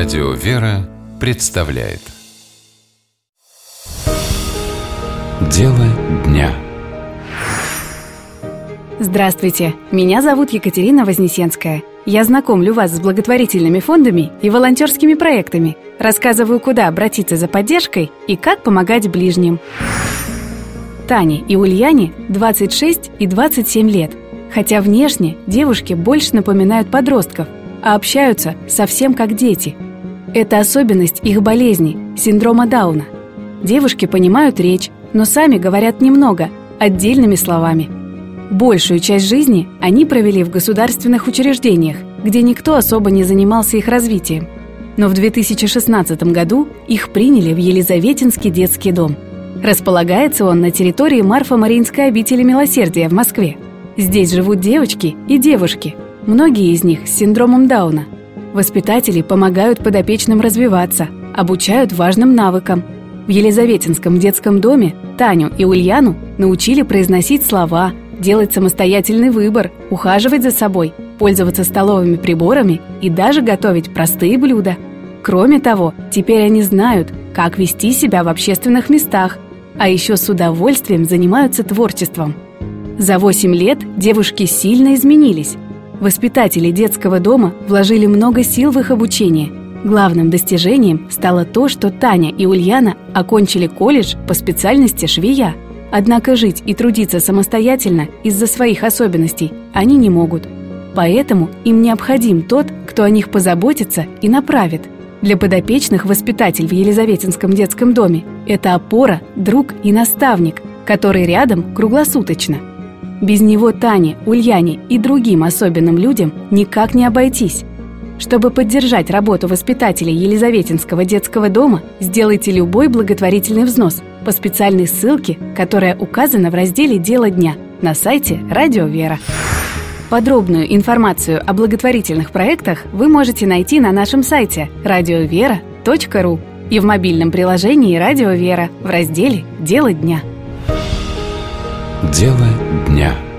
Радио «Вера» представляет Дело дня. Здравствуйте, меня зовут Екатерина Вознесенская. Я знакомлю вас с благотворительными фондами и волонтерскими проектами, рассказываю, куда обратиться за поддержкой и как помогать ближним. Тане и Ульяне 26 и 27 лет, хотя внешне девушки больше напоминают подростков, а общаются совсем как дети. Это особенность их болезни – синдрома Дауна. Девушки понимают речь, но сами говорят немного, отдельными словами. Большую часть жизни они провели в государственных учреждениях, где никто особо не занимался их развитием. Но в 2016 году их приняли в Елизаветинский детский дом. Располагается он на территории Марфа-Мариинской обители милосердия в Москве. Здесь живут девочки и девушки, многие из них с синдромом Дауна. Воспитатели помогают подопечным развиваться, обучают важным навыкам. В Елизаветинском детском доме Таню и Ульяну научили произносить слова, делать самостоятельный выбор, ухаживать за собой, пользоваться столовыми приборами и даже готовить простые блюда. Кроме того, теперь они знают, как вести себя в общественных местах, а еще с удовольствием занимаются творчеством. За 8 лет девушки сильно изменились. Воспитатели детского дома вложили много сил в их обучение. Главным достижением стало то, что Таня и Ульяна окончили колледж по специальности швея. Однако жить и трудиться самостоятельно из-за своих особенностей они не могут. Поэтому им необходим тот, кто о них позаботится и направит. Для подопечных воспитатель в Елизаветинском детском доме – это опора, друг и наставник, который рядом круглосуточно. Без него Тане, Ульяне и другим особенным людям никак не обойтись. Чтобы поддержать работу воспитателей Елизаветинского детского дома, сделайте любой благотворительный взнос по специальной ссылке, которая указана в разделе «Дело дня» на сайте Радио Вера. Подробную информацию о благотворительных проектах вы можете найти на нашем сайте radiovera.ru и в мобильном приложении «Радио Вера» в разделе «Дело дня». Дело дня.